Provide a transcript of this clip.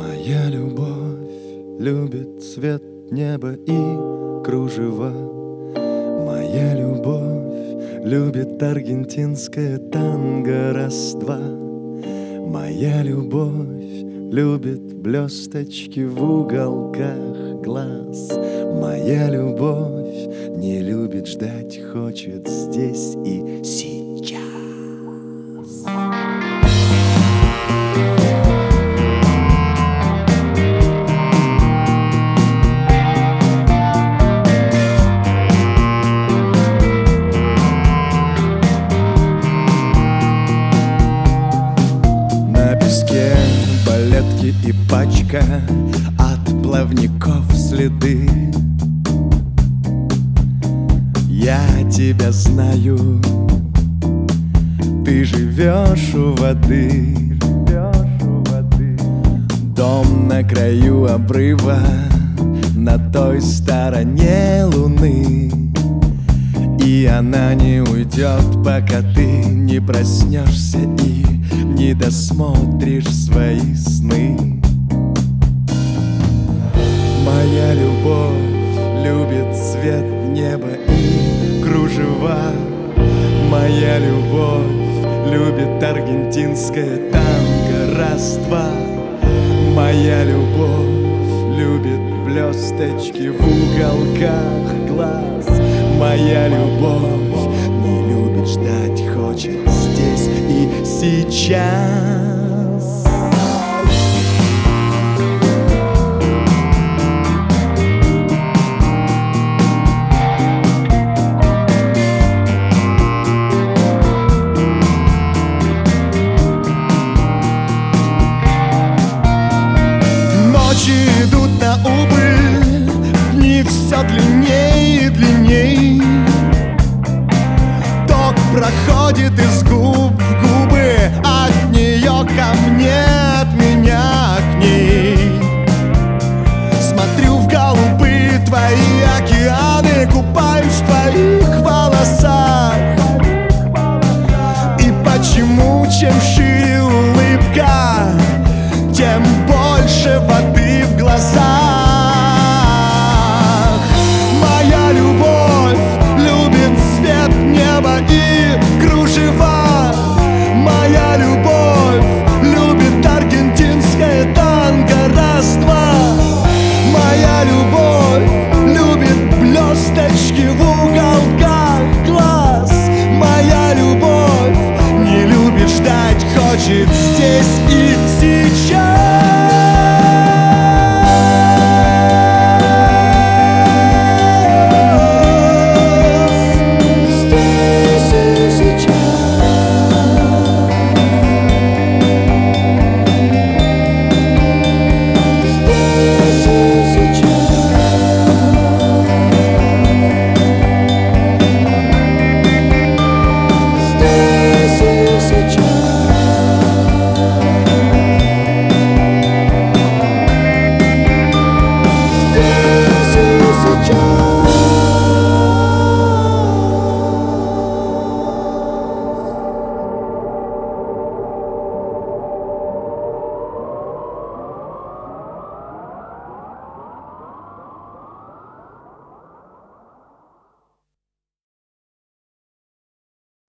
Моя любовь любит цвет неба и кружева. Моя любовь любит аргентинское танго раз-два. Моя любовь любит блесточки в уголках глаз. Моя любовь не любит ждать, хочет здесь и сейчас. На песке балетки и пачка, от плавников следы. Я тебя знаю, ты живешь у воды. Дом на краю обрыва, на той стороне луны. И она не уйдет, пока ты не проснешься и не досмотришь свои сны. Моя любовь любит цвет неба и кружева. Моя любовь любит аргентинское танго раз-два. Моя любовь любит блесточки в уголках глаз. Моя любовь не любит ждать, хочет здесь и сейчас. Ночи идут на убыль, дни все длиннее и длиннее. Ток проходит из